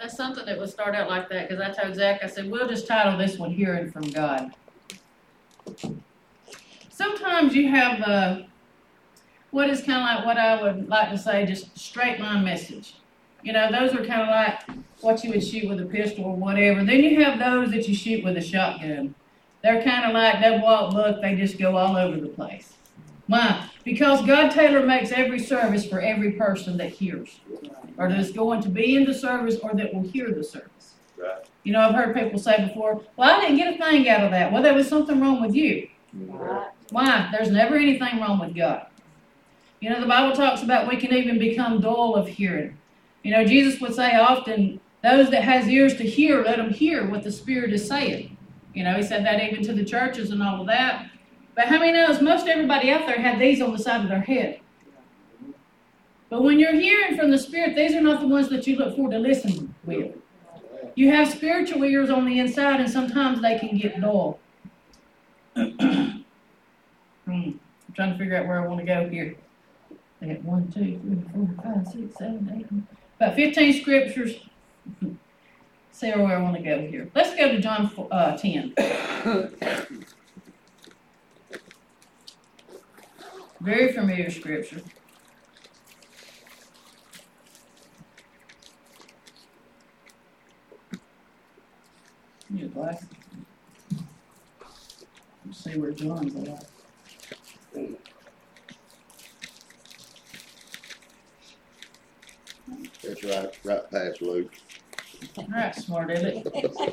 That's something that would start out like that, because I told Zach, I said, we'll just title this one Hearing from God. Sometimes you have what is kind of like what I would like to say, just straight line message. You know, those are kind of like what you would shoot with a pistol or whatever. Then you have those that you shoot with a shotgun. They're kind of like, they walk book, they just go all over the place. Why? Because God tailor makes every service for every person that hears, or that's going to be in the service, or that will hear the service. Right. You know, I've heard people say before, well, I didn't get a thing out of that. Well, there was something wrong with you. Right. Why? There's never anything wrong with God. You know, the Bible talks about we can even become dull of hearing. You know, Jesus would say often, those that has ears to hear, let them hear what the Spirit is saying. You know, he said that even to the churches and all of that. But how many knows most everybody out there had these on the side of their head? But when you're hearing from the Spirit, these are not the ones that you look forward to listening with. You have spiritual ears on the inside, and sometimes they can get dull. I'm trying to figure out where I want to go here. I got 1, 2, 3, 4, 5, 6, 7, 8, about 15 scriptures. See where I want to go here. Let's go to John 10. Very familiar scripture. Need a glass. Let's see where John's at. That's right past Luke. All right, smart aleck.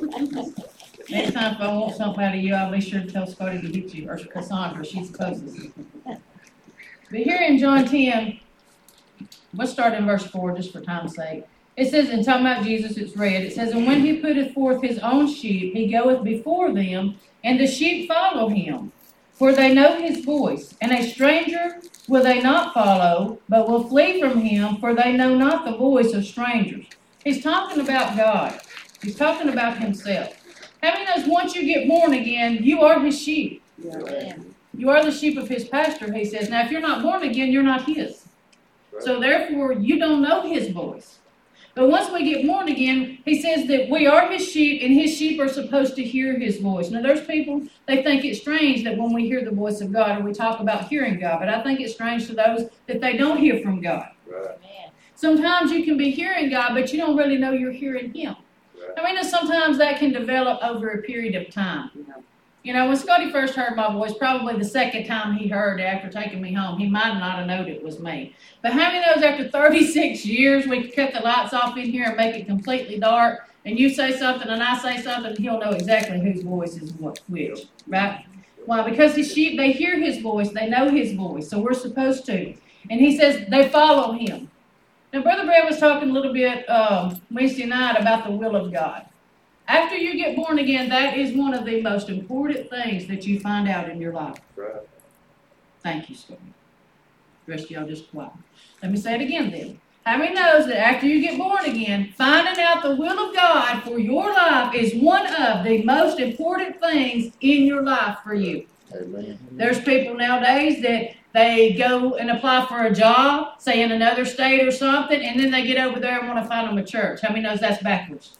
Next time if I want something out of you, I'll be sure to tell Scotty to get you, or Cassandra, she's the closest. But here in John 10, we'll start in verse 4 just for time's sake. It says, in talking about Jesus, it's read, it says, and when he putteth forth his own sheep, he goeth before them, and the sheep follow him, for they know his voice. And a stranger will they not follow, but will flee from him, for they know not the voice of strangers. He's talking about God. He's talking about himself. How many knows once you get born again, you are his sheep? Yeah. You are the sheep of his pasture, he says. Now, if you're not born again, you're not his. Right. So, therefore, you don't know his voice. But once we get born again, he says that we are his sheep, and his sheep are supposed to hear his voice. Now, there's people, they think it's strange that when we hear the voice of God, or we talk about hearing God, but I think it's strange to those that they don't hear from God. Right. Sometimes you can be hearing God, but you don't really know you're hearing him. Right. I mean, sometimes that can develop over a period of time. You know, when Scotty first heard my voice, probably the second time he heard it after taking me home, he might not have known it was me. But how many knows after 36 years, we could cut the lights off in here and make it completely dark, and you say something and I say something, and he'll know exactly whose voice is which, right? Why? Because his sheep, they hear his voice, they know his voice, so we're supposed to. And he says they follow him. Now, Brother Brad was talking a little bit Wednesday night about the will of God. After you get born again, that is one of the most important things that you find out in your life. Right. Thank you, Scotty. The rest of y'all just quiet. Let me say it again then. How many knows that after you get born again, finding out the will of God for your life is one of the most important things in your life for you? Amen. There's people nowadays that they go and apply for a job, say in another state or something, and then they get over there and want to find them a church. How many knows that's backwards?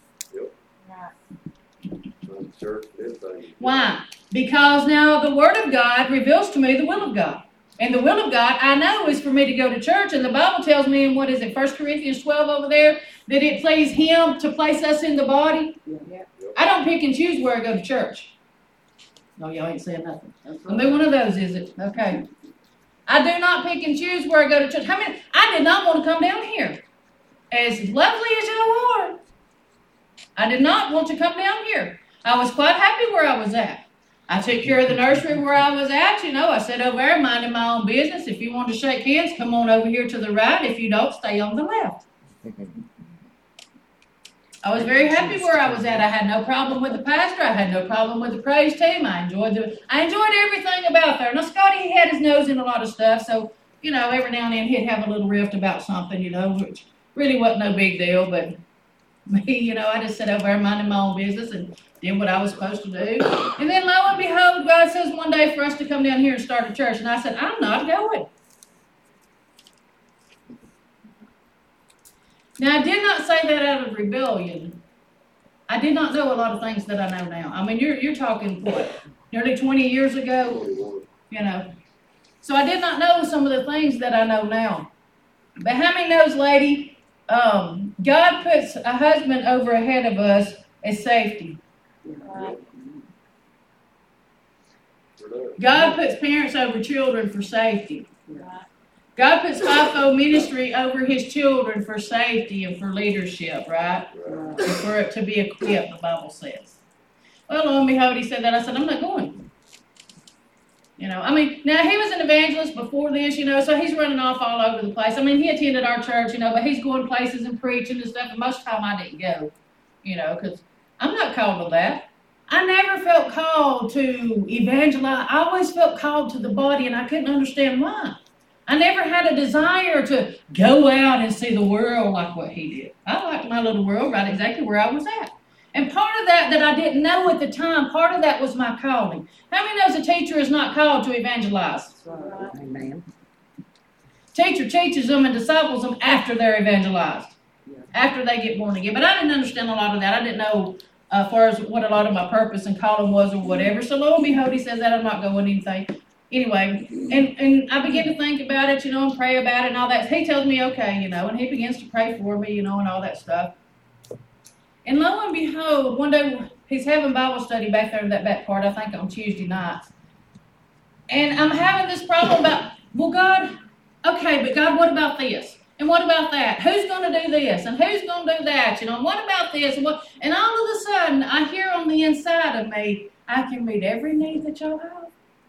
Church, everything. Why? Because now the Word of God reveals to me the will of God. And the will of God, I know, is for me to go to church. And the Bible tells me in, 1 Corinthians 12 over there, that it pleased him to place us in the body. Yeah. I don't pick and choose where I go to church. No, y'all ain't saying nothing. I'll be one of those, is it? Okay. I do not pick and choose where I go to church. How many? I did not want to come down here. As lovely as y'all are, I did not want to come down here. I was quite happy where I was at. I took care of the nursery where I was at. You know, I sat over there minding my own business. If you want to shake hands, come on over here to the right. If you don't, stay on the left. I was very happy where I was at. I had no problem with the pastor. I had no problem with the praise team. I enjoyed everything about there. Now, Scotty, he had his nose in a lot of stuff, so, you know, every now and then he'd have a little rift about something, you know, which really wasn't no big deal. But me, you know, I just sat over there minding my own business and did what I was supposed to do. And then, lo and behold, God says one day for us to come down here and start a church. And I said, I'm not going. Now, I did not say that out of rebellion. I did not know a lot of things that I know now. I mean, you're talking, what, nearly 20 years ago, you know. So I did not know some of the things that I know now. But how many knows, lady, God puts a husband over ahead of us as safety. God puts parents over children for safety. God puts fivefold ministry over his children for safety and for leadership, right? And for it to be equipped, the Bible says. Well, lo and behold, he said that. I said, I'm not going. You know, I mean, now he was an evangelist before this, you know, so he's running off all over the place. I mean, he attended our church, you know, but he's going places and preaching and stuff, and most of the time I didn't go, you know, because I'm not called to that. I never felt called to evangelize. I always felt called to the body, and I couldn't understand why. I never had a desire to go out and see the world like what he did. I liked my little world right exactly where I was at. And part of that I didn't know at the time, part of that was my calling. How many knows a teacher is not called to evangelize? Amen. Teacher teaches them and disciples them after they're evangelized, after they get born again. But I didn't understand a lot of that. I didn't know as far as what a lot of my purpose and calling was or whatever. So lo and behold, he says that I'm not going anything. Anyway, and I begin to think about it, you know, and pray about it and all that. He tells me, okay, you know, and he begins to pray for me, you know, and all that stuff. And lo and behold, one day he's having Bible study back there in that back part, I think on Tuesday night. And I'm having this problem about, well, God, okay, but God, what about this? And what about that? Who's going to do this? And who's going to do that? You know, what about this? And all of a sudden, I hear on the inside of me, I can meet every need that y'all have.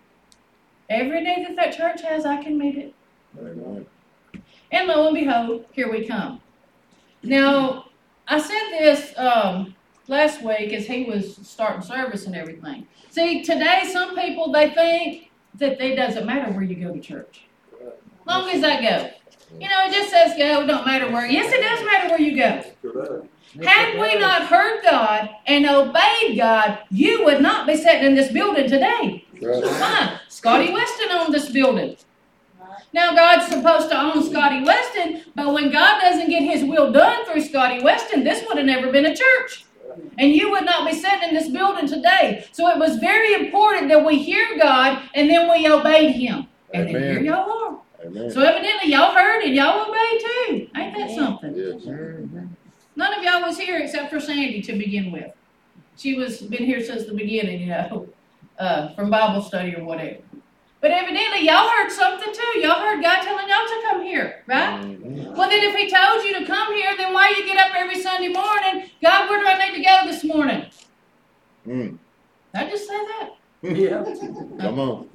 Every need that church has, I can meet it. Amen. And lo and behold, here we come. Now, I said this last week as he was starting service and everything. See, today some people, they think that it doesn't matter where you go to church. As long as I go. You know, it just says go, it don't matter where. Yes, it does matter where you go. Had we not heard God and obeyed God, you would not be sitting in this building today. Right. Why? Scotty Weston owned this building. Now, God's supposed to own Scotty Weston, but when God doesn't get his will done through Scotty Weston, this would have never been a church. And you would not be sitting in this building today. So it was very important that we hear God and then we obeyed him. And then here y'all are. Amen. So evidently y'all heard and y'all obeyed too. Ain't that something? Yes. None of y'all was here except for Sandy to begin with. She was been here since the beginning, you know, from Bible study or whatever. But evidently y'all heard something too. Y'all heard God telling y'all to come here, right? Mm-hmm. Well, then if he told you to come here, then why you get up every Sunday morning? God, where do I need to go this morning? Mm. Did I just say that? Yeah. Come on.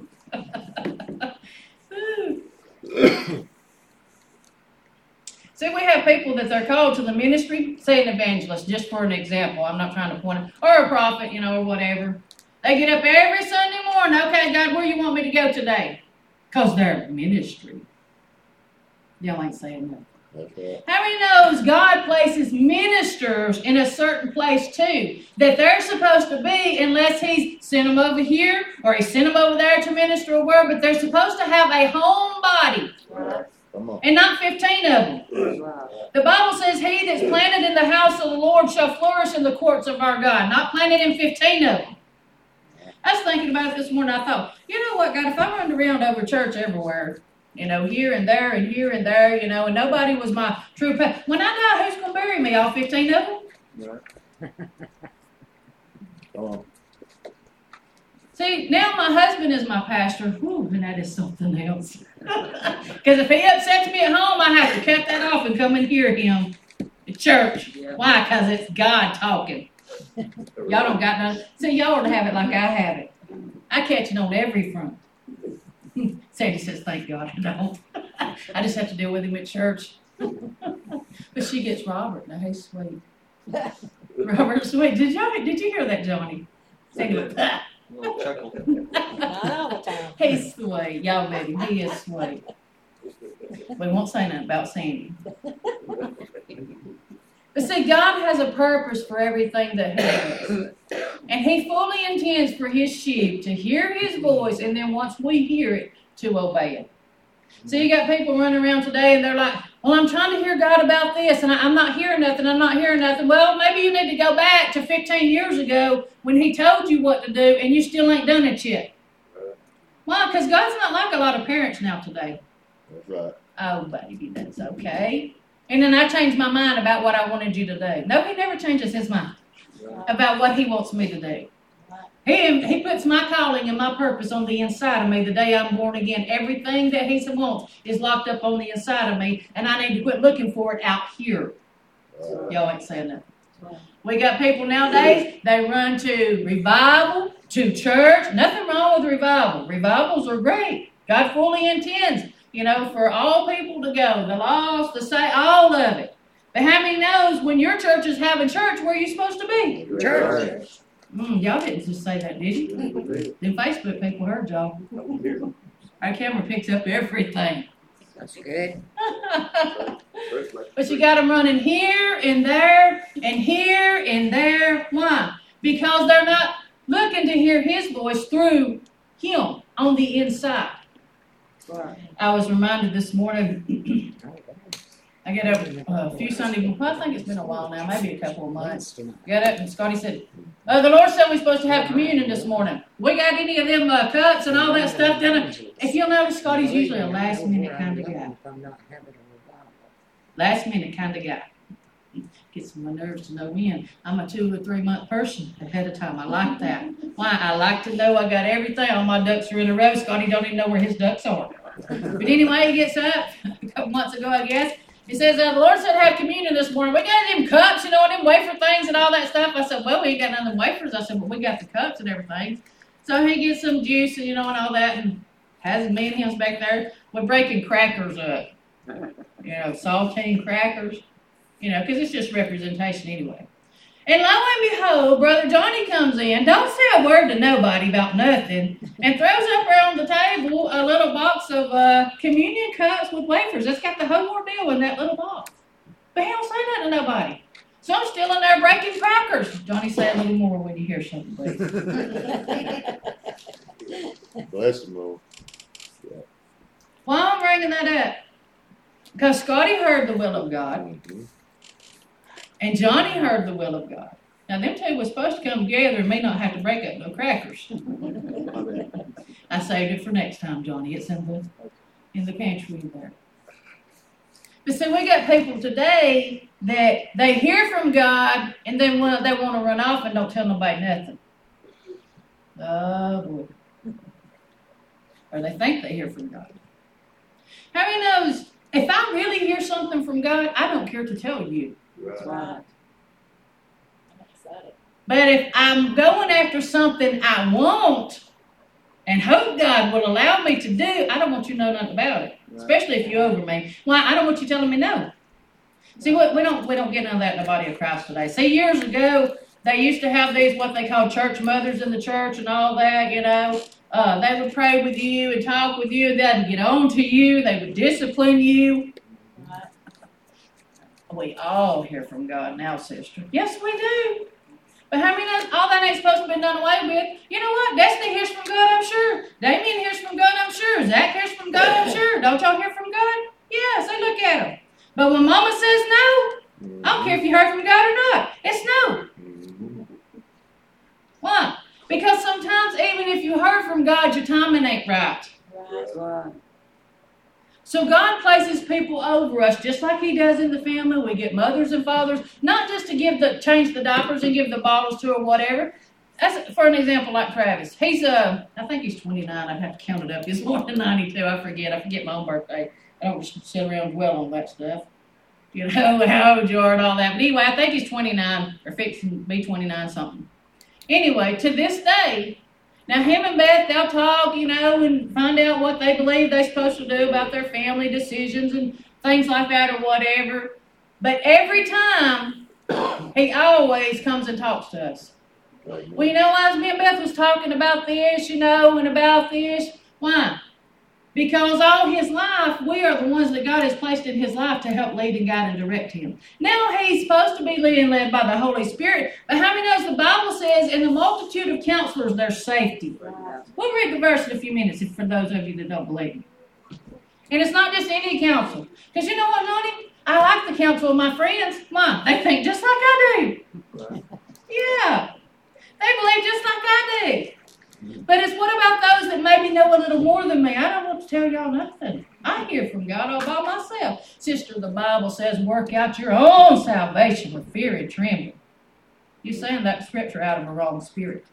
See, we have people that they're called to the ministry, say an evangelist, just for an example. I'm not trying to point it, or a prophet, you know, or whatever. They get up every Sunday morning. Okay, God, where you want me to go today? Because they're ministry. Y'all ain't saying nothing. That's right. How many knows God places ministers in a certain place too? That they're supposed to be, unless he's sent them over here or he sent them over there to minister a word, but they're supposed to have a home body. Come on. And not 15 of them. The Bible says, he that's planted in the house of the Lord shall flourish in the courts of our God. Not planted in 15 of them. I was thinking about it this morning. I thought, you know what, God, if I run around over church everywhere, you know, here and there and here and there, you know, and nobody was my true pastor. When I die, who's going to bury me? All 15 of them? Right. Come on. See, now my husband is my pastor. Whew, and that is something else. Because if he upsets me at home, I have to cut that off and come and hear him at church. Why? Because it's God talking. Y'all don't got none. See, y'all don't have it like I have it. I catch it on every front. Sandy says, thank God I don't. I just have to deal with him at church. But she gets Robert. Now, he's sweet. Robert's sweet. Did you hear that, Johnny? Sandy went, ah. Chuckle. Not all the time. He's sweet. Y'all met him. He is sweet. We won't say nothing about Sandy. But see, God has a purpose for everything that he does. And he fully intends for his sheep to hear his voice, and then once we hear it, to obey it. So you got people running around today, and they're like, Well, I'm trying to hear God about this, and I'm not hearing nothing. I'm not hearing nothing. Well, maybe you need to go back to 15 years ago when He told you what to do, and you still ain't done it yet. Why? Because God's not like a lot of parents now today. That's right. Oh, baby, that's okay. And then I changed my mind about what I wanted you to do. No, He never changes His mind about what He wants me to do. He puts my calling and my purpose on the inside of me the day I'm born again. Everything that He wants is locked up on the inside of me, and I need to quit looking for it out here. Y'all ain't saying nothing. We got people nowadays, they run to revival, to church. Nothing wrong with revival. Revivals are great. God fully intends, for all people to go, the lost, the saved, all of it. But how many knows when your church is having church, where are you supposed to be? Church. Y'all didn't just say that, did you? Them Facebook people heard y'all. Our camera picks up everything. That's good. But you got them running here and there and here and there. Why? Because they're not looking to hear His voice through Him on the inside. I was reminded this morning, I got up a few Sundays, I think it's been a while now, maybe a couple of months. Got up and Scotty said, the Lord said we're supposed to have communion this morning. We got any of them cups and all that stuff done? If you'll notice, Scotty's usually a last minute kind of guy. Last minute kind of guy. Gets my nerves to no end. I'm a 2 or 3 month person ahead of time. I like that. Why? I like to know I got everything. All my ducks are in a row. Scotty don't even know where his ducks are. But anyway, he gets up a couple months ago, I guess. He says, the Lord said have communion this morning. We got them cups, them wafer things and all that stuff. I said, well, we ain't got none of them wafers. I said, but we got the cups and everything. So he gets some juice, and all that, and has me and him back there. We're breaking crackers up. Saltine crackers. Because it's just representation anyway. And lo and behold, Brother Johnny comes in, don't say a word to nobody about nothing, and throws up there on the table a little box of communion cups with wafers. It's got the whole ordeal in that little box. But he don't say nothing to nobody. So I'm still in there breaking crackers. Johnny, say a little more when you hear something, please. Bless him, Lord. Yeah. Why am I bringing that up? Because Scotty heard the will of God. Mm-hmm. And Johnny heard the will of God. Now, them two were supposed to come together and may not have to break up no crackers. I saved it for next time, Johnny. It's in the pantry there. But see, we got people today that they hear from God and then they want to run off and don't tell nobody nothing. Oh, boy. Or they think they hear from God. How many knows, if I really hear something from God, I don't care to tell you. Right. But if I'm going after something I want and hope God will allow me to do, I don't want you to know nothing about it. Right. Especially if you're over me. Why? I don't want you telling me no. See, we don't get none of that in the body of Christ today. See, years ago, they used to have these, what they call church mothers in the church and all that, They would pray with you and talk with you. They'd get on to you. They would discipline you. We all hear from God now, sister. Yes, we do. But how many knows all that ain't supposed to be done away with? You know what? Destiny hears from God, I'm sure. Damien hears from God, I'm sure. Zach hears from God, I'm sure. Don't y'all hear from God? Yes, they look at him. But when Mama says no, I don't care if you heard from God or not. It's no. Why? Because sometimes even if you heard from God, your timing ain't right. Right. So God places people over us just like He does in the family. We get mothers and fathers, not just to change the diapers and give the bottles to or whatever. That's for an example like Travis. He's I think he's 29. I'd have to count it up. He's more than 92. I forget my own birthday. I don't sit around and dwell on that stuff. How old you are and all that. But anyway, I think he's 29 or fixing to be 29 something. Anyway, to this day, now him and Beth, they'll talk, and find out what they believe they're supposed to do about their family decisions and things like that or whatever. But every time, he always comes and talks to us. Well, as me and Beth was talking about this, and about this. Why? Because all his life, we are the ones that God has placed in his life to help lead and guide and direct him. Now he's supposed to be led by the Holy Spirit. But how many knows the Bible says, in the multitude of counselors, there's safety. We'll read the verse in a few minutes for those of you that don't believe me. And it's not just any counsel. Because you know what, Noni? I like the counsel of my friends. Why? They think just like I do. Yeah. They believe just like I do. But it's what about those that maybe know a little more than me? I don't want to tell y'all nothing. I hear from God all by myself. Sister, the Bible says, work out your own salvation with fear and trembling. You're saying that scripture out of a wrong spirit.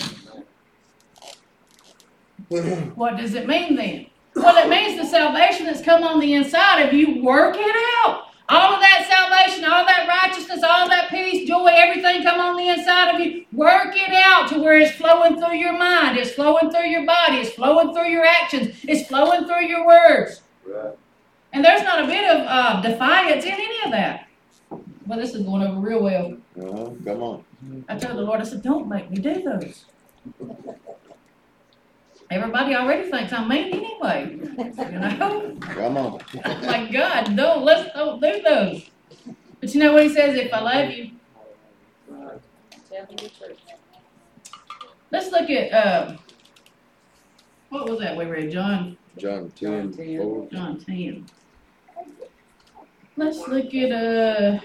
What does it mean then? Well, it means the salvation that's come on the inside of you, work it out. All of that salvation, all that righteousness, all that peace, joy, everything come on the inside of you. Work it out to where it's flowing through your mind. It's flowing through your body. It's flowing through your actions. It's flowing through your words. Right. And there's not a bit of defiance in any of that. Well, this is going over real well. Come on. I told the Lord, I said, don't make me do those. Everybody already thinks I'm mean anyway. You know? Come on. My God, let's don't do those. But you know what he says, if I love you. Tell me the truth. Let's look at, what was that we read? John 10:4. John 10. Let's look at,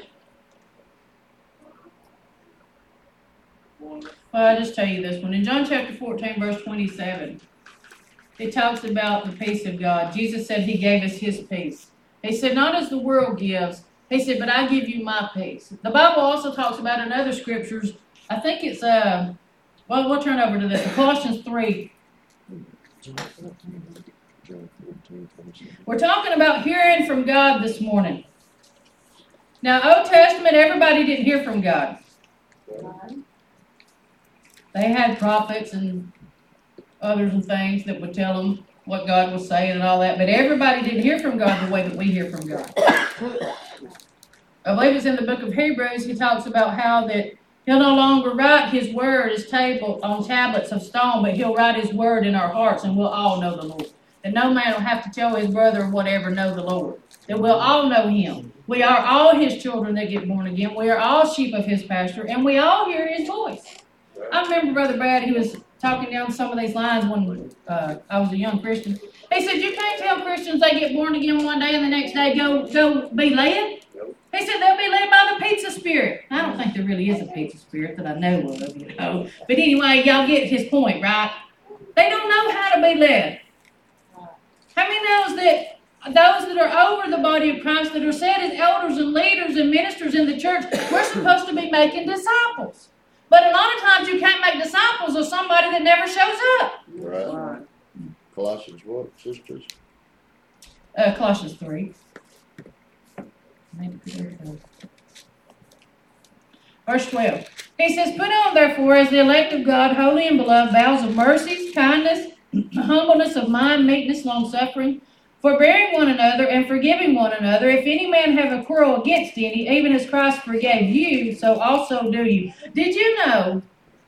well, I'll just tell you this one. In John chapter 14, verse 27, it talks about the peace of God. Jesus said he gave us his peace. He said, not as the world gives. He said, but I give you my peace. The Bible also talks about in other scriptures, I think it's, well, we'll turn over to this. Colossians 3. John 14:27. We're talking about hearing from God this morning. Now, Old Testament, everybody didn't hear from God. They had prophets and others and things that would tell them what God was saying and all that, but everybody didn't hear from God the way that we hear from God. I believe it's in the book of Hebrews, he talks about how that he'll no longer write his word as table on tablets of stone, but he'll write his word in our hearts, and we'll all know the Lord. And no man will have to tell his brother or whatever, know the Lord. That we'll all know him. We are all his children that get born again. We are all sheep of his pasture, and we all hear his voice. I remember Brother Brad, he was talking down some of these lines when I was a young Christian. He said, you can't tell Christians they get born again one day and the next day go be led. He said they'll be led by the pizza spirit. I don't think there really is a pizza spirit that I know of, you know. But anyway, y'all get his point, right? They don't know how to be led. How many knows that those that are over the body of Christ that are set as elders and leaders and ministers in the church, we're supposed to be making disciples. But a lot of times you can't make disciples of somebody that never shows up. Right. Colossians what, sisters? Colossians 3. Verse 12. He says, put on therefore as the elect of God, holy and beloved, vows of mercies, kindness, humbleness of mind, meekness, long-suffering, forbearing one another and forgiving one another. If any man have a quarrel against any, even as Christ forgave you, so also do you. Did you know,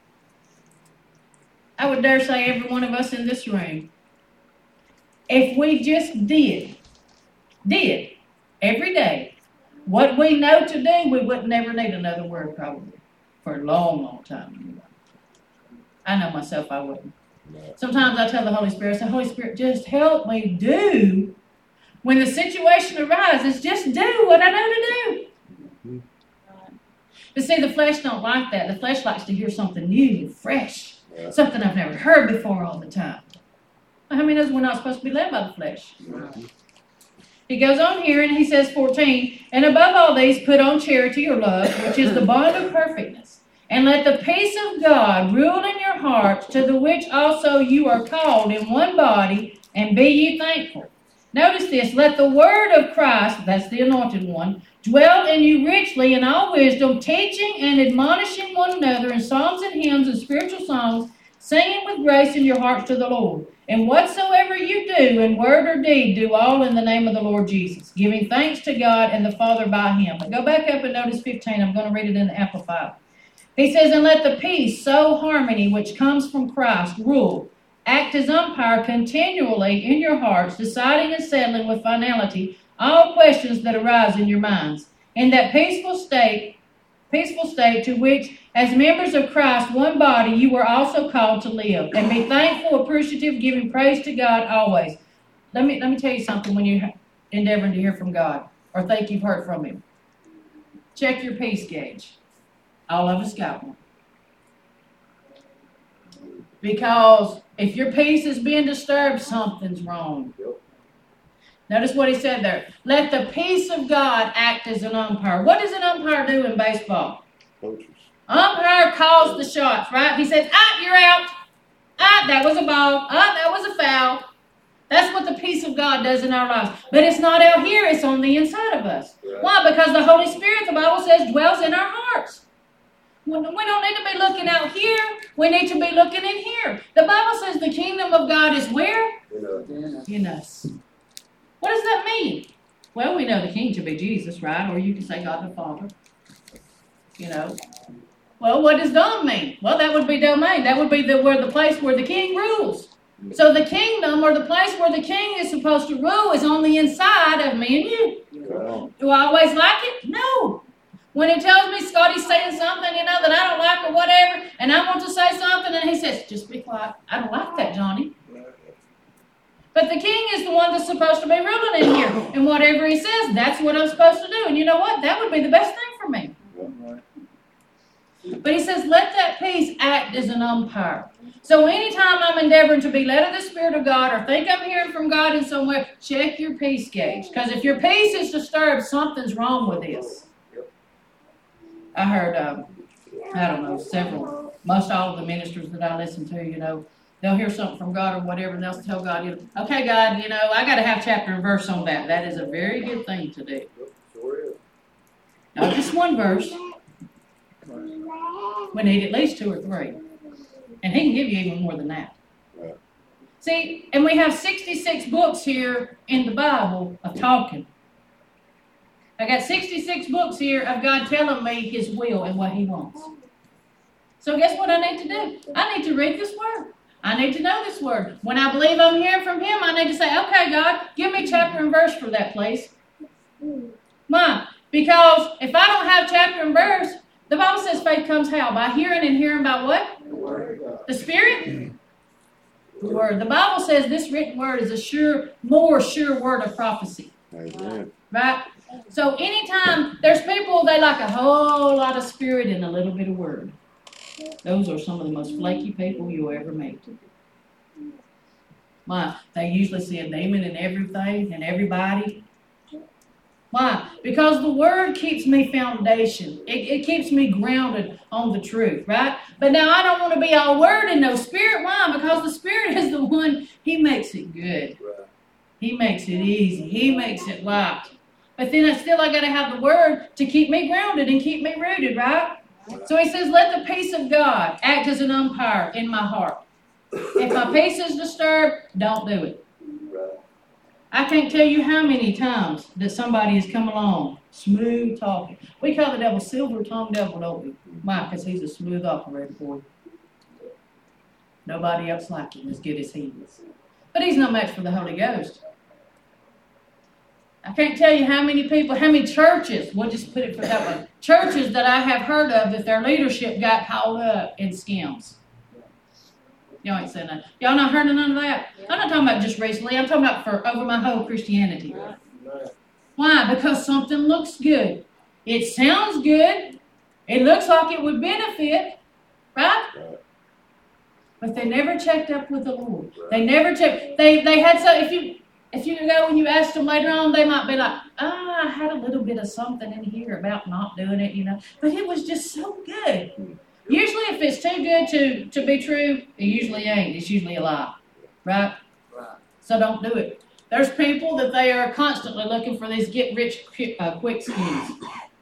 I would dare say every one of us in this room, if we just did, every day, what we know to do, we would never need another word probably for a long, long time. I know myself I wouldn't. Sometimes I tell the Holy Spirit, I say, Holy Spirit, just help me do. When the situation arises, just do what I know to do. But see, the flesh don't like that. The flesh likes to hear something new and fresh. Yeah. Something I've never heard before all the time. How many knows we're not supposed to be led by the flesh? He goes on here and he says 14, and above all these put on charity or love, which is the bond of perfectness. And let the peace of God rule in your hearts, to the which also you are called in one body, and be ye thankful. Notice this, let the word of Christ, that's the anointed one, dwell in you richly in all wisdom, teaching and admonishing one another in psalms and hymns and spiritual songs, singing with grace in your hearts to the Lord. And whatsoever you do in word or deed, do all in the name of the Lord Jesus, giving thanks to God and the Father by him. But go back up and notice 15. I'm going to read it in the Amplified. He says, and let the peace, soul harmony, which comes from Christ, rule. Act as umpire continually in your hearts, deciding and settling with finality all questions that arise in your minds. In that peaceful state to which, as members of Christ, one body, you were also called to live. And be thankful, appreciative, giving praise to God always. let me tell you something when you're endeavoring to hear from God or think you've heard from Him. Check your peace gauge. All of us got one. Because if your peace is being disturbed, something's wrong. Notice what he said there. Let the peace of God act as an umpire. What does an umpire do in baseball? Coaches. Umpire calls the shots, right? He says, you're out. That was a ball. That was a foul. That's what the peace of God does in our lives. But it's not out here. It's on the inside of us. Right. Why? Because the Holy Spirit, the Bible says, dwells in our hearts. We don't need to be looking out here. We need to be looking in here. The Bible says the kingdom of God is where? In us. What does that mean? Well, we know the king to be Jesus, right? Or you can say God the Father. Well, what does dom mean? Well, that would be domain. That would be the place where the king rules. So the kingdom or the place where the king is supposed to rule is on the inside of me and you. Do I always like it? No. When he tells me Scotty's saying something, that I don't like or whatever, and I want to say something, and he says, just be quiet. I don't like that, Johnny. But the king is the one that's supposed to be ruling in here. And whatever he says, that's what I'm supposed to do. And you know what? That would be the best thing for me. But he says, let that peace act as an umpire. So anytime I'm endeavoring to be led of the Spirit of God or think I'm hearing from God in some way, check your peace gauge. Because if your peace is disturbed, something's wrong with this. I heard, most all of the ministers that I listen to, they'll hear something from God or whatever, and they'll tell God, okay, God, I got to have chapter and verse on that. That is a very good thing to do. Not just one verse. We need at least 2 or 3. And he can give you even more than that. Right. See, and we have 66 books here in the Bible of talking. I got 66 books here of God telling me His will and what He wants. So guess what I need to do? I need to read this Word. I need to know this Word. When I believe I'm hearing from Him, I need to say, okay, God, give me chapter and verse for that, please. Why? Because if I don't have chapter and verse, the Bible says faith comes how? By hearing, and hearing by what? The Spirit? The Word. The Bible says this written Word is a more sure word of prophecy. Amen. Right? So anytime there's people, they like a whole lot of Spirit and a little bit of Word. Those are some of the most flaky people you'll ever meet. Why? They usually see a demon in everything and everybody. Why? Because the Word keeps me foundation. It keeps me grounded on the truth, right? But now I don't want to be all Word and no Spirit. Why? Because the Spirit is the one, He makes it good. He makes it easy. He makes it light. But then I got to have the Word to keep me grounded and keep me rooted, right? So he says, let the peace of God act as an umpire in my heart. If my peace is disturbed, don't do it. I can't tell you how many times that somebody has come along, smooth talking. We call the devil silver-tongued devil, don't we? Why? Because he's a smooth operator for you. Nobody else like him as good as he is. But he's no match for the Holy Ghost. I can't tell you how many people, how many churches, we'll just put it that way, churches that I have heard of that their leadership got caught up in scams. Y'all ain't saying that. Y'all not heard of none of that? I'm not talking about just recently. I'm talking about for over my whole Christianity. Why? Because something looks good. It sounds good. It looks like it would benefit. Right? But they never checked up with the Lord. They never checked. They had some, if you go and you ask them later on, they might be like, I had a little bit of something in here about not doing it, But it was just so good. Usually if it's too good to be true, it usually ain't. It's usually a lie. Right? So don't do it. There's people that they are constantly looking for these get-rich-quick schemes.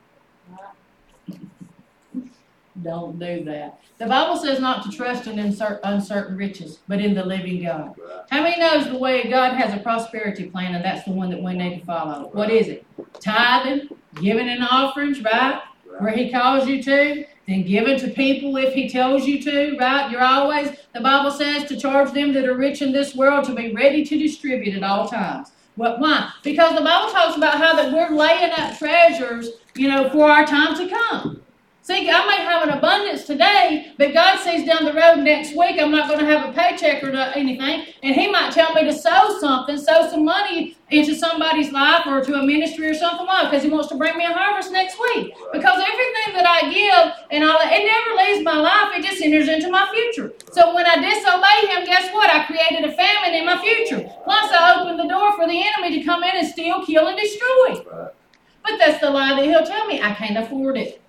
Don't do that. The Bible says not to trust in uncertain riches, but in the living God. How many knows the way God has a prosperity plan, and that's the one that we need to follow? What is it? Tithing, giving in offerings, right? Where He calls you to. Then giving to people if He tells you to, right? You're always, the Bible says, to charge them that are rich in this world to be ready to distribute at all times. Why? Because the Bible talks about how that we're laying up treasures, for our time to come. See, I may have an abundance today, but God sees down the road next week I'm not going to have a paycheck or anything, and He might tell me to sow some money into somebody's life or to a ministry or something like that, because He wants to bring me a harvest next week. Because everything that I give and all that, it never leaves my life, it just enters into my future. So when I disobey Him, guess what? I created a famine in my future. Plus I opened the door for the enemy to come in and steal, kill, and destroy. But that's the lie that He'll tell me. I can't afford it.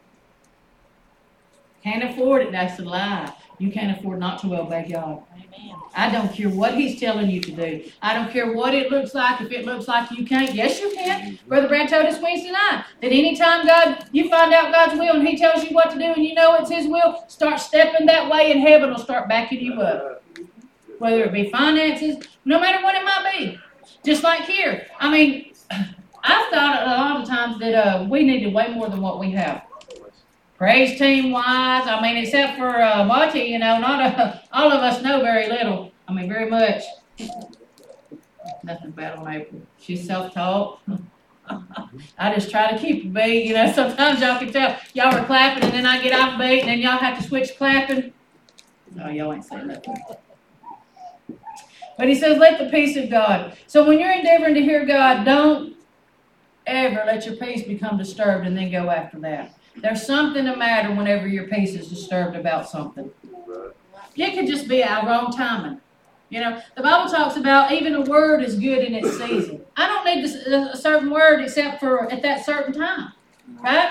Can't afford it. That's a lie. You can't afford not to obey God. Amen. I don't care what He's telling you to do. I don't care what it looks like. If it looks like you can't, yes, you can. Brother Brad told us Wednesday night that anytime you find out God's will and He tells you what to do and you know it's His will, start stepping that way and heaven will start backing you up. Whether it be finances, no matter what it might be. Just like here. I mean, I've thought a lot of times that we needed way more than what we have. Praise team wise, I mean, except for Monty, you know, not all of us know very little. I mean, very much. Nothing bad on April. She's self-taught. I just try to keep a beat. You know, sometimes y'all can tell y'all are clapping and then I get off beat and then y'all have to switch clapping. No, y'all ain't saying nothing. But he says, let the peace of God. So when you're endeavoring to hear God, don't ever let your peace become disturbed and then go after that. There's something the matter whenever your peace is disturbed about something. It could just be our wrong timing. You know, the Bible talks about even a word is good in its season. I don't need a certain word except for at that certain time. Right?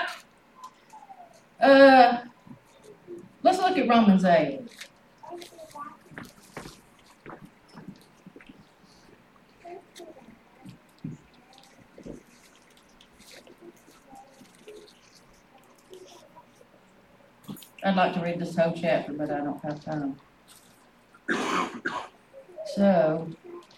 Let's look at Romans 8. I'd like to read this whole chapter, but I don't have time. So,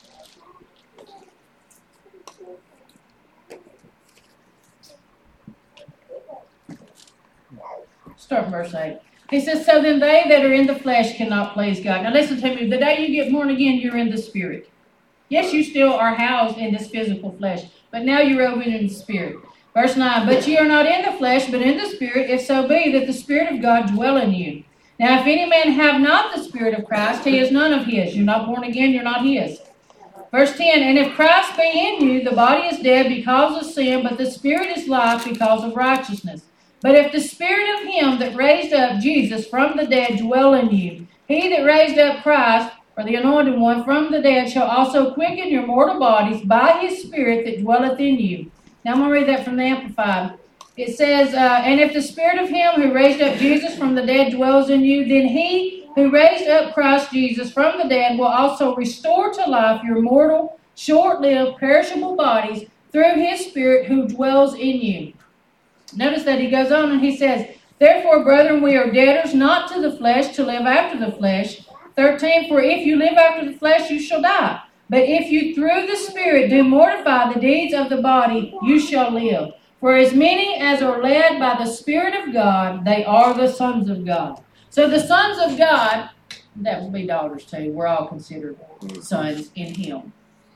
start verse 8. He says, so then they that are in the flesh cannot please God. Now listen to me. The day you get born again, you're in the Spirit. Yes, you still are housed in this physical flesh, but now you're over in the Spirit. Verse 9, but ye are not in the flesh, but in the Spirit, if so be that the Spirit of God dwell in you. Now, if any man have not the Spirit of Christ, he is none of his. You're not born again, you're not his. Verse 10, and if Christ be in you, the body is dead because of sin, but the Spirit is life because of righteousness. But if the Spirit of him that raised up Jesus from the dead dwell in you, he that raised up Christ, or the Anointed One, from the dead shall also quicken your mortal bodies by his Spirit that dwelleth in you. Now I'm going to read that from the Amplified. It says, and if the Spirit of him who raised up Jesus from the dead dwells in you, then he who raised up Christ Jesus from the dead will also restore to life your mortal, short-lived, perishable bodies through his Spirit who dwells in you. Notice that he goes on and he says, therefore, brethren, we are debtors not to the flesh to live after the flesh. 13, for if you live after the flesh, you shall die. But if you through the Spirit do mortify the deeds of the body, you shall live. For as many as are led by the Spirit of God, they are the sons of God. So the sons of God, that would be daughters too. We're all considered sons in Him.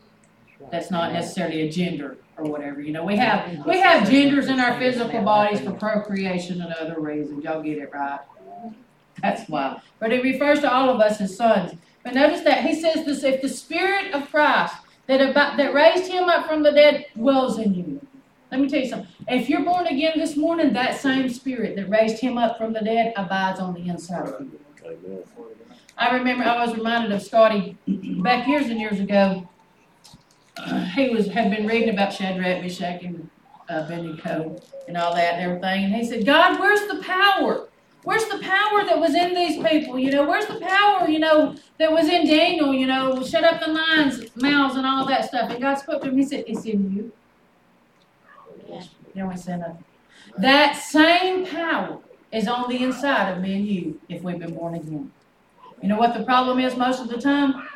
That's not necessarily a gender or whatever. You know, we have genders in our physical bodies for procreation and other reasons. Y'all get it right. That's why. But it refers to all of us as sons. But notice that he says this: if the Spirit of Christ that raised him up from the dead dwells in you. Let me tell you something. If you're born again this morning, that same Spirit that raised him up from the dead abides on the inside of you. Amen. I remember I was reminded of Scotty back years and years ago. He had been reading about Shadrach, Meshach, and Abednego and all that and everything. And he said, God, where's the power? Where's the power that was in these people? You know, where's the power, you know, that was in Daniel, you know, shut up the lions' mouths and all that stuff. And God spoke to him. He said, it's in you. Yeah. You don't want to say nothing. That same power is on the inside of me and you if we've been born again. You know what the problem is most of the time?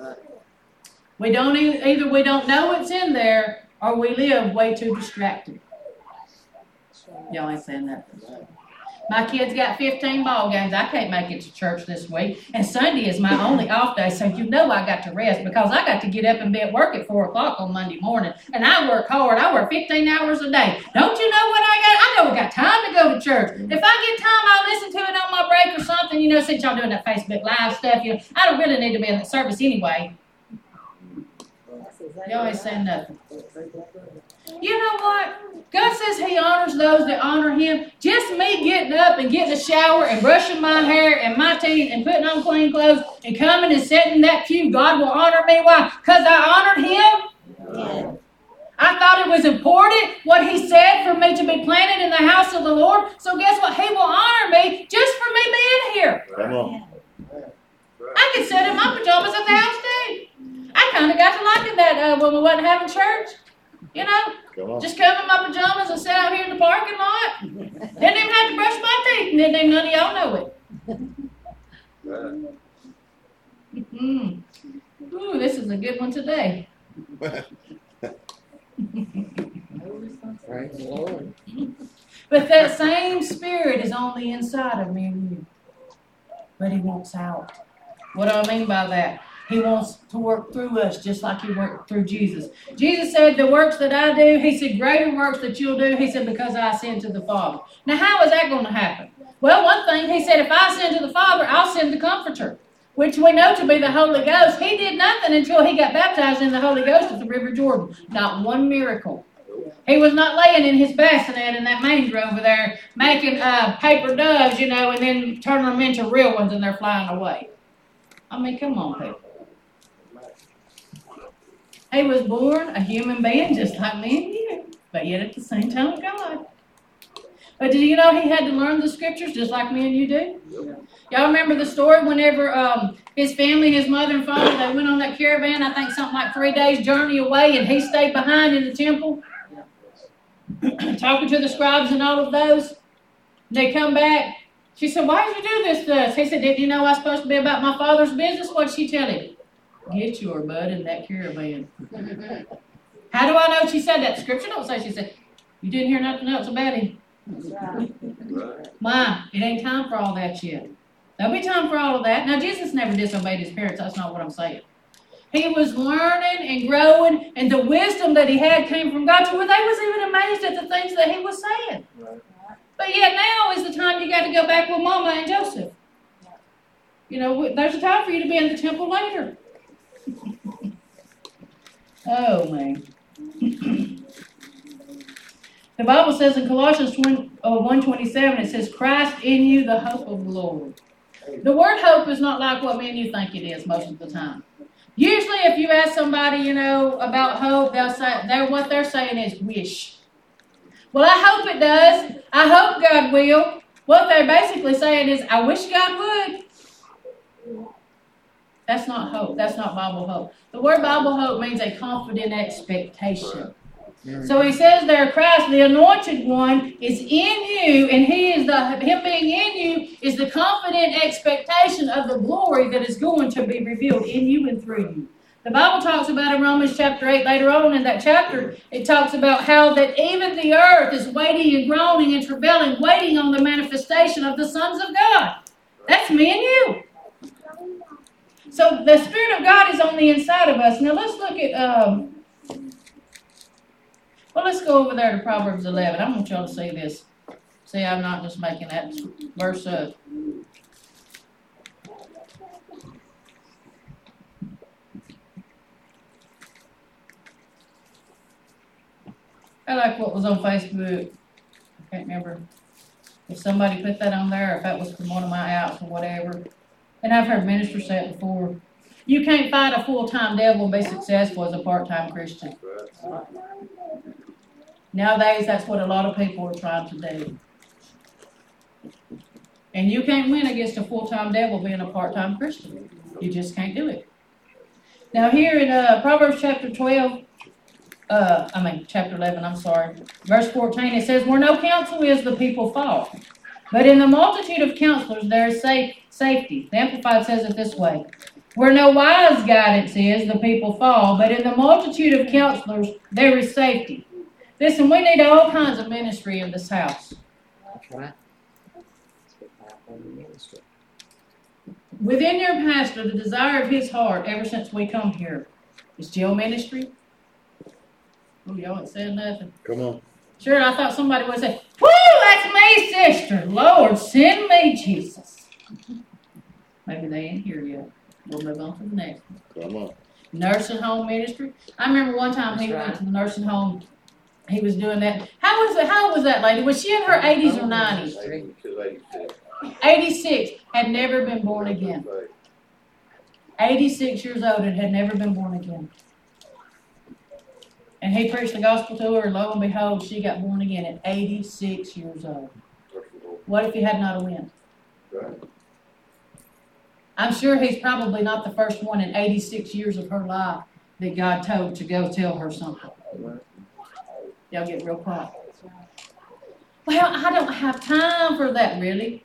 We don't either we don't know it's in there or we live way too distracted. Y'all ain't saying that. My kids got 15 ball games. I can't make it to church this week. And Sunday is my only off day, so you know I got to rest because I got to get up and be at work at 4 o'clock on Monday morning. And I work hard. I work 15 hours a day. Don't you know what I got? I don't got time to go to church. If I get time, I'll listen to it on my break or something. You know, since y'all doing that Facebook Live stuff, you know, I don't really need to be in the service anyway. Y'all ain't saying nothing. You know what? God says He honors those that honor Him. Just me getting up and getting a shower and brushing my hair and my teeth and putting on clean clothes and coming and sitting in that pew, God will honor me. Why? Because I honored Him. Yeah. I thought it was important what He said for me to be planted in the house of the Lord. So guess what? He will honor me just for me being here. Come on. I could sit in my pajamas at the house too. I kind of got to liking that when we wasn't having church. You know, Come on. just come in my pajamas and sit out here in the parking lot. Didn't even have to brush my teeth, and then none of y'all know it. Ooh, this is a good one today. Praise the Lord. But that same Spirit is on the inside of me and you. But He wants out. What do I mean by that? He wants to work through us just like He worked through Jesus. Jesus said, the works that I do, He said, greater works that you'll do, He said, because I ascend to the Father. Now, how is that going to happen? Well, one thing, He said, if I ascend to the Father, I'll send the Comforter, which we know to be the Holy Ghost. He did nothing until He got baptized in the Holy Ghost at the River Jordan. Not one miracle. He was not laying in His bassinet in that manger over there, making paper doves, you know, and then turning them into real ones and they're flying away. I mean, come on, people. He was born a human being just like me and you, but yet at the same time God. But do you know He had to learn the scriptures just like me and you do? Y'all remember the story whenever his family, his mother and father, they went on that caravan, I think something like 3 days journey away, and He stayed behind in the temple talking to the scribes and all of those. They come back. She said, why did you do this to us? He said, didn't you know I was supposed to be about my Father's business? What did she tell him? Get your butt in that caravan. How do I know she said that? Scripture don't say she said. You didn't hear nothing else about Him. Why? It ain't time for all that yet. There'll be time for all of that. Now, Jesus never disobeyed His parents. That's not what I'm saying. He was learning and growing, and the wisdom that he had came from God to where they was even amazed at the things that he was saying. Right. But yet now is the time you got to go back with Mama and Joseph. You know, there's a time for you to be in the temple later. Oh, man. The Bible says in Colossians 1:27, it says, Christ in you, the hope of the Lord. The word hope is not like what me and you think it is most of the time. Usually if you ask somebody, you know, about hope, they'll say, what they're saying is wish. Well, I hope it does. I hope God will. What they're basically saying is, I wish God would. That's not hope. That's not Bible hope. The word Bible hope means a confident expectation. So he says there, Christ, the anointed one, is in you, and him being in you is the confident expectation of the glory that is going to be revealed in you and through you. The Bible talks about in Romans chapter 8, later on in that chapter, it talks about how that even the earth is waiting and groaning and travailing, waiting on the manifestation of the sons of God. That's me and you. So the Spirit of God is on the inside of us. Now let's look at... let's go over there to Proverbs 11. I want y'all to see this. See, I'm not just making that verse up. I like what was on Facebook. I can't remember if somebody put that on there or if that was from one of my outs or whatever. And I've heard ministers say it before. You can't fight a full-time devil and be successful as a part-time Christian. Nowadays, that's what a lot of people are trying to do. And you can't win against a full-time devil being a part-time Christian. You just can't do it. Now here in Proverbs chapter 11, verse 14, it says, Where no counsel is, the people fall. But in the multitude of counselors, there is safety. The Amplified says it this way. Where no wise guidance is, the people fall. But in the multitude of counselors, there is safety. Listen, we need all kinds of ministry in this house. That's right. Within your pastor, the desire of his heart, ever since we come here, is jail ministry. Oh, y'all ain't saying nothing. Come on. Sure, I thought somebody would say, "Woo, that's me, sister. Lord, send me, Jesus." Maybe they ain't here yet. We'll move on to the next one. Come on. Nursing home ministry. I remember one time he That's went right. to the nursing home. He was doing that. How old was that lady? Was she in her 80s or 90s? 86. Had never been born again. 86 years old and had never been born again. And he preached the gospel to her, and lo and behold, she got born again at 86 years old. What if he had not a win? I'm sure he's probably not the first one in 86 years of her life that God told to go tell her something. Y'all get real quiet. Well, I don't have time for that, really.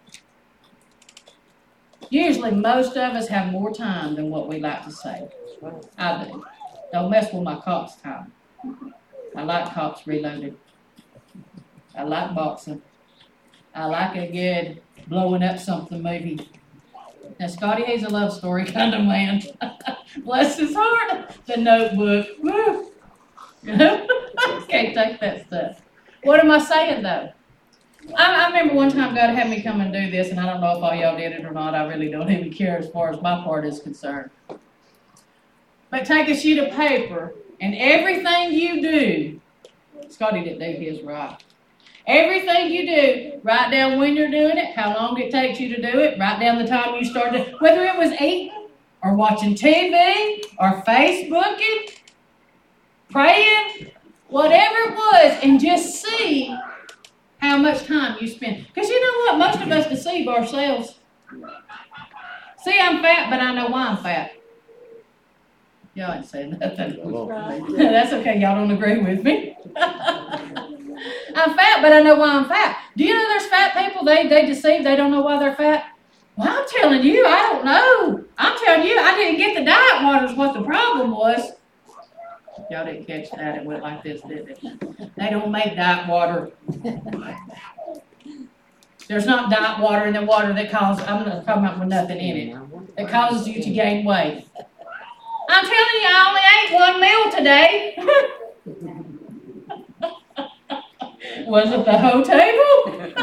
Usually, most of us have more time than what we like to say. I do. Don't mess with my cops time. I like Cops Reloaded. I like boxing. I like a good blowing up something movie. Now, Scotty, he's a love story kind of man. Bless his heart. The Notebook. Woo. You know? Can't take that stuff. What am I saying, though? I remember one time God had me come and do this, and I don't know if all y'all did it or not. I really don't even care as far as my part is concerned. But take a sheet of paper, and everything you do, Scotty didn't do his right. Everything you do, write down when you're doing it, how long it takes you to do it, write down the time you started, whether it was eating, or watching TV, or Facebooking, praying, whatever it was, and just see how much time you spend. Because you know what? Most of us deceive ourselves. See, I'm fat, but I know why I'm fat. Y'all ain't saying nothing. Come on. That's okay. Y'all don't agree with me. I'm fat, but I know why I'm fat. Do you know there's fat people, they deceive, they don't know why they're fat? Well, I'm telling you, I don't know. I'm telling you, I didn't get the diet water is what the problem was. Y'all didn't catch that. It went like this, didn't it? They don't make diet water. There's not diet water in the water that causes, I'm not talking about with nothing in it, that causes you to gain weight. I'm telling you, I only ate one meal today. Was it the whole table?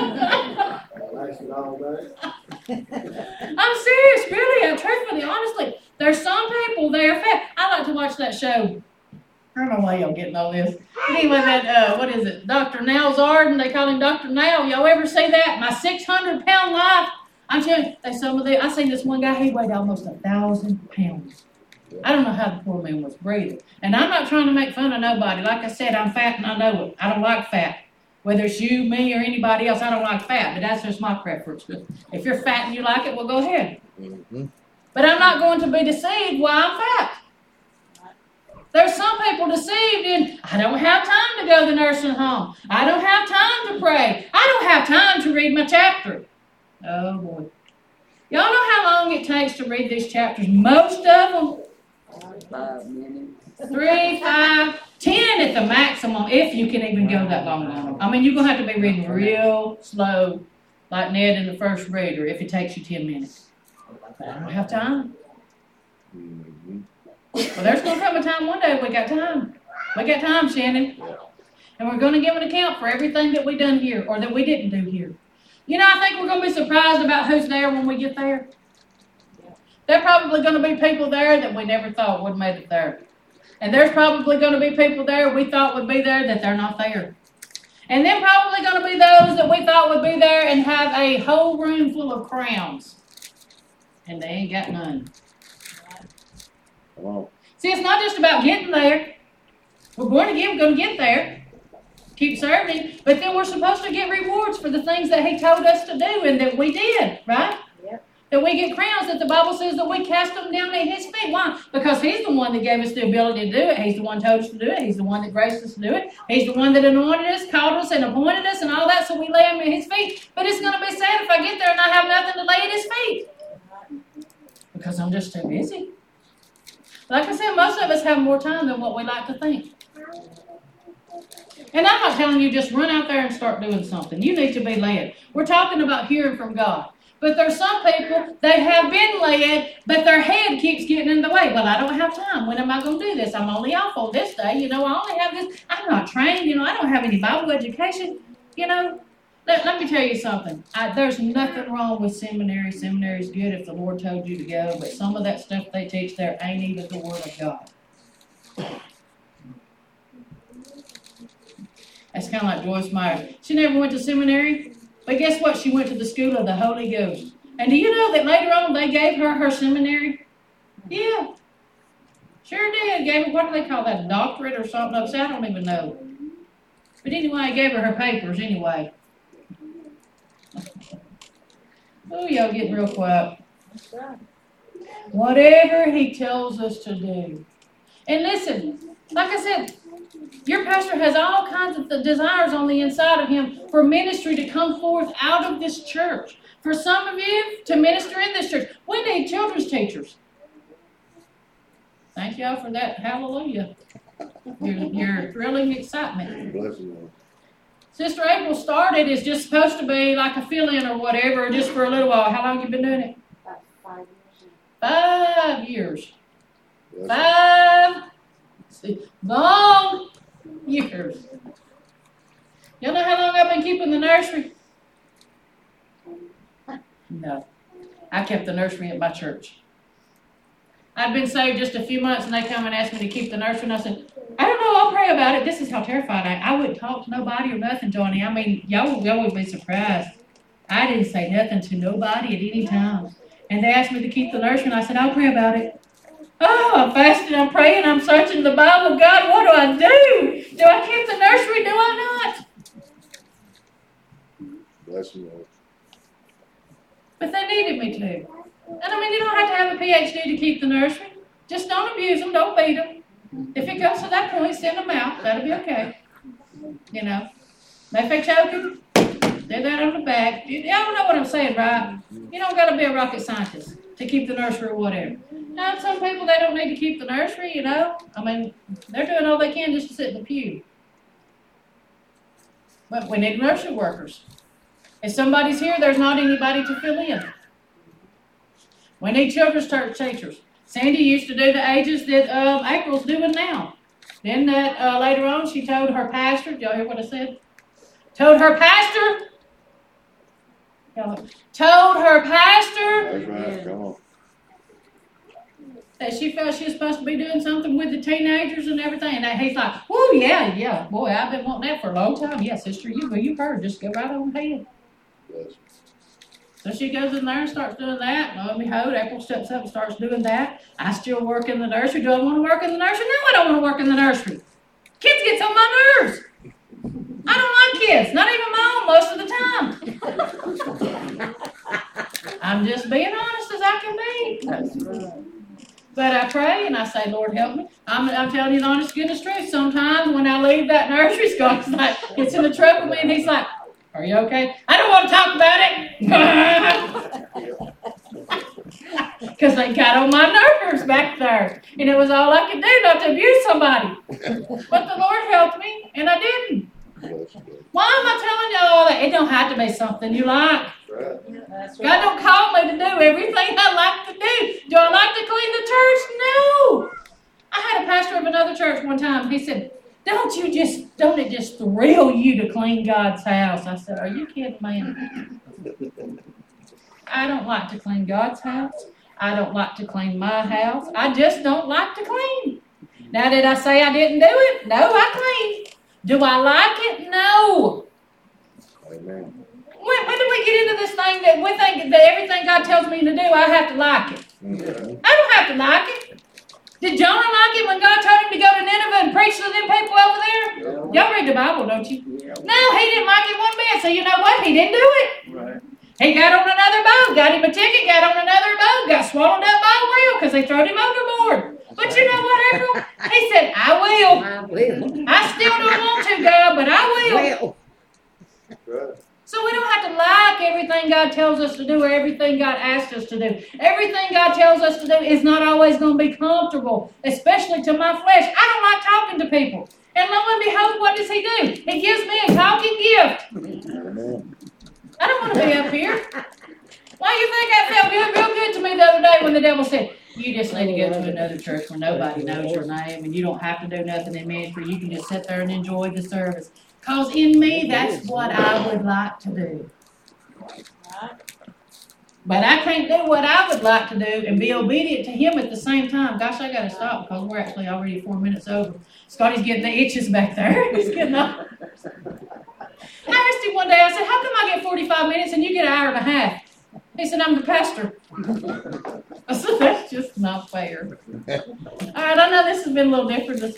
I'm serious, really. I'm truthfully, honestly. There's some people, they are fat. I like to watch that show. I don't know why y'all getting all this. But anyway, that, what is it? Dr. Nell's Arden, they call him Dr. Nell. Y'all ever see that? My 600-pound life. I'm telling you, I seen this one guy, he weighed almost 1,000 pounds. I don't know how the poor man was breathing. And I'm not trying to make fun of nobody. Like I said, I'm fat and I know it. I don't like fat. Whether it's you, me, or anybody else, I don't like fat. But that's just my preference. But if you're fat and you like it, well, go ahead. Mm-hmm. But I'm not going to be deceived while I'm fat. There's some people deceived in, I don't have time to go to the nursing home. I don't have time to pray. I don't have time to read my chapter. Oh, boy. Y'all know how long it takes to read these chapters? Most of them. 5 minutes. 3, 5, 10 at the maximum, if you can even go that long on them. I mean, you're going to have to be reading real slow, like Ned in the first reader, if it takes you 10 minutes. But I don't have time. Mm-hmm. Well, there's going to come a time one day we got time. We got time, Shannon. And we're going to give an account for everything that we done here or that we didn't do here. You know, I think we're going to be surprised about who's there when we get there. There are probably going to be people there that we never thought would have made it there. And there's probably going to be people there we thought would be there that they're not there. And then probably going to be those that we thought would be there and have a whole room full of crowns. And they ain't got none. Come on. See, it's not just about getting there. We're born again, we're going to get there. Keep serving. But then we're supposed to get rewards for the things that He told us to do and that we did, right? Yep. That we get crowns, that the Bible says that we cast them down at His feet. Why? Because He's the one that gave us the ability to do it. He's the one told us to do it. He's the one that graced us to do it. He's the one that anointed us, called us, and appointed us and all that, so we lay them at His feet. But it's going to be sad if I get there and I have nothing to lay at His feet. Because I'm just too busy. Like I said, most of us have more time than what we like to think. And I'm not telling you just run out there and start doing something. You need to be led. We're talking about hearing from God. But there's some people, they have been led, but their head keeps getting in the way. Well, I don't have time. When am I going to do this? I'm only off on this day. I only have this. I'm not trained. I don't have any Bible education. Let me tell you something. There's nothing wrong with seminary. Seminary's good if the Lord told you to go. But some of that stuff they teach there ain't even the Word of God. That's kind of like Joyce Meyer. She never went to seminary. But guess what? She went to the school of the Holy Ghost. And do you know that later on they gave her seminary? Yeah. Sure did. Gave her, what do they call that, a doctorate or something? I don't even know. But anyway, I gave her papers anyway. Oh, y'all getting real quiet. Whatever he tells us to do. And listen, like I said, your pastor has all kinds of desires on the inside of him for ministry to come forth out of this church. For some of you to minister in this church. We need children's teachers. Thank y'all for that. Hallelujah. Your thrilling excitement. Bless you, Lord. Sister April started is just supposed to be like a fill-in or whatever, just for a little while. How long have you been doing it? About 5 years. 5 years. Bless 5 long years. Y'all know how long I've been keeping the nursery? No. I kept the nursery at my church. I'd been saved just a few months, and they come and asked me to keep the nursery, and I said, I don't know, I'll pray about it. This is how terrified I wouldn't talk to nobody or nothing, Johnny. I mean, y'all would be surprised. I didn't say nothing to nobody at any time. And they asked me to keep the nursery, and I said, I'll pray about it. Oh, I'm fasting, I'm praying, I'm searching the Bible. God, what do I do? Do I keep the nursery? Do I not? Bless you, Lord. But they needed me to. And I mean, you don't have to have a PhD to keep the nursery. Just don't abuse them, don't beat them. If it comes to that point, send them out. That'll be okay. If they choke them, they're that on the back. Y'all know what I'm saying, right? You don't got to be a rocket scientist to keep the nursery or whatever. Now, some people, they don't need to keep the nursery, I mean, they're doing all they can just to sit in the pew. But we need nursery workers. If somebody's here, there's not anybody to fill in. We need children's church teachers. Sandy used to do the ages that April's doing now. Then later on, she told her pastor, did y'all hear what I said? Told her pastor That's right. Come on. that she felt she was supposed to be doing something with the teenagers and everything. And he's like, oh, yeah. Boy, I've been wanting that for a long time. Yeah, sister, you've heard. Just go right on ahead. Bless you. So she goes in there and starts doing that. Lo and behold, April steps up and starts doing that. I still work in the nursery. Do I want to work in the nursery? No, I don't want to work in the nursery. Kids get on my nerves. I don't like kids. Not even my own most of the time. I'm just being honest as I can be. That's right. But I pray and I say, Lord, help me. I'm telling you the honest goodness truth. Sometimes when I leave that nursery, Scott's like, gets in the truck with me and he's like, are you okay? I don't want to talk about it. Because they got on my nerves back there. And it was all I could do not to abuse somebody. But the Lord helped me, and I didn't. Bless you, Lord. Why am I telling you all that? It don't have to be something you like. That's right. God don't call me to do everything I like to do. Do I like to clean the church? No. I had a pastor of another church one time. He said, don't it just thrill you to clean God's house? I said, are you kidding, man? I don't like to clean God's house. I don't like to clean my house. I just don't like to clean. Now, did I say I didn't do it? No, I cleaned. Do I like it? No. Amen. When do we get into this thing that we think that everything God tells me to do, I have to like it? Mm-hmm. I don't have to like it. Did Jonah like it when God told him to go to Nineveh and preach to them people over there? Y'all read the Bible, don't you? No, he didn't like it one bit. So you know what? He didn't do it. Right. He got on another boat, got him a ticket, got on another boat, got swallowed up by a whale because they threw him overboard. But you know what, April? He said, I will. I will. I still don't want to, God, but I will. Right. So we don't have to like everything God tells us to do or everything God asks us to do. Everything God tells us to do is not always going to be comfortable, especially to my flesh. I don't like talking to people. And lo and behold, what does he do? He gives me a talking gift. Amen. I don't want to be up here. Why do you think that felt good, real good to me the other day when the devil said, you just need to go to another church where nobody knows your name and you don't have to do nothing in ministry. You can just sit there and enjoy the service. Because in me, that's what I would like to do. But I can't do what I would like to do and be obedient to him at the same time. Gosh, I gotta stop because we're actually already 4 minutes over. Scotty's getting the itches back there. He's getting up. I asked him one day, I said, how come I get 45 minutes and you get an hour and a half? He said, I'm the pastor. I said, that's just not fair. All right, I know this has been a little different this